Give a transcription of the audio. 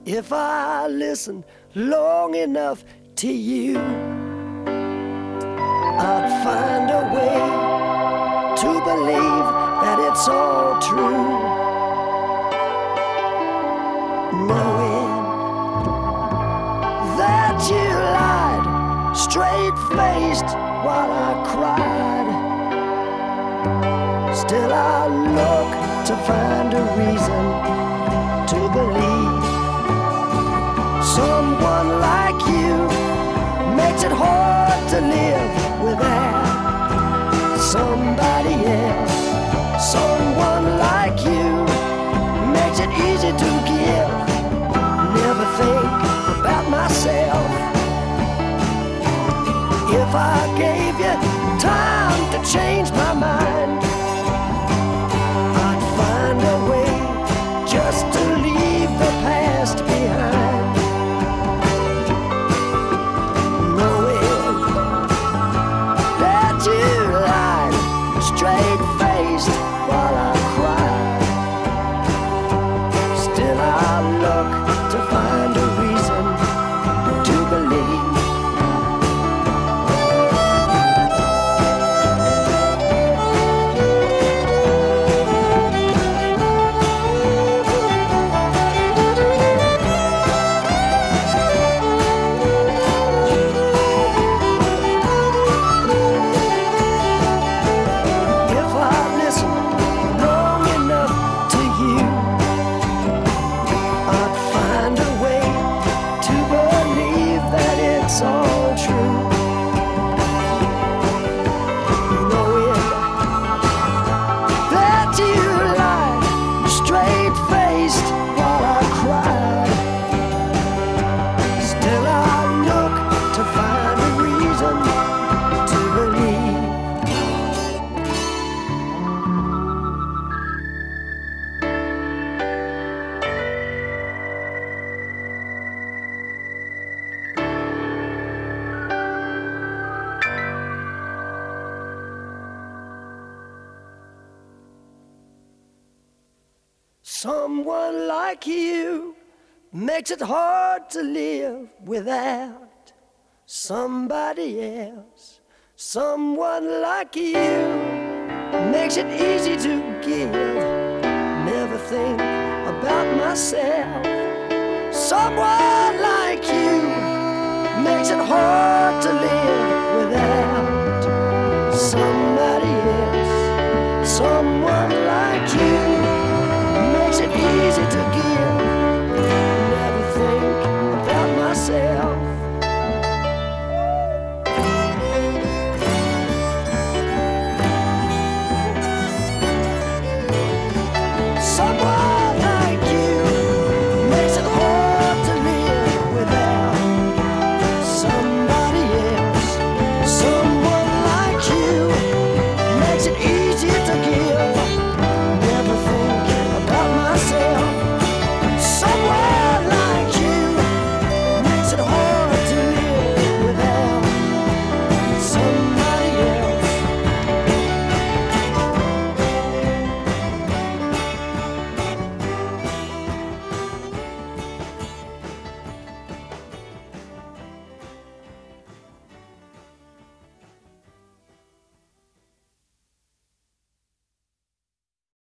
If I listen long enough to you, I'd find a way to believe that it's all true. Knowing that you lied straight-faced while I cried, still I look to find a reason to believe. Someone like you makes it hard to live without somebody else. Someone like you makes it easy to give. Never think about myself. If I gave you time to change my mind, I'd find a way just to leave the past behind. Knowing that you lied straight-faced while I cried, still I look to find a reason to believe. Someone like you makes it hard to live without somebody else. Someone like you makes it easy to give. Never think about myself. Someone like you makes it hard to live